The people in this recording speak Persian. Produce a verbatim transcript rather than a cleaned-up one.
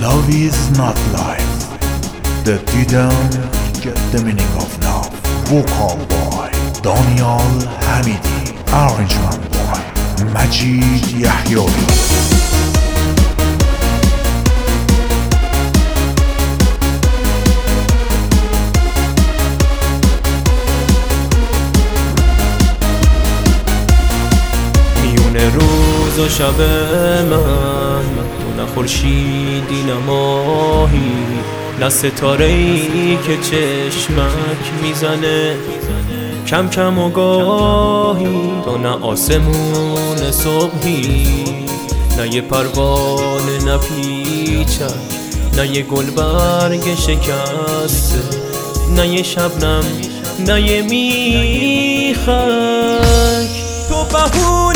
Love is not life. They didn't get the meaning of love. Vocal by Daniel Hamidi. Arrangement by Majid Yahyaoui. روز و شب من تو نه خورشیدی نه ماهی، نه ستاره‌ای که چشمک میزنه کم کم و گاهی، تو نه آسمون صبحی، نه یه پروانه نه پیچک، نه یه گلبرگ شکسته، نه یه شبنم نه یه میخک. تو بهونه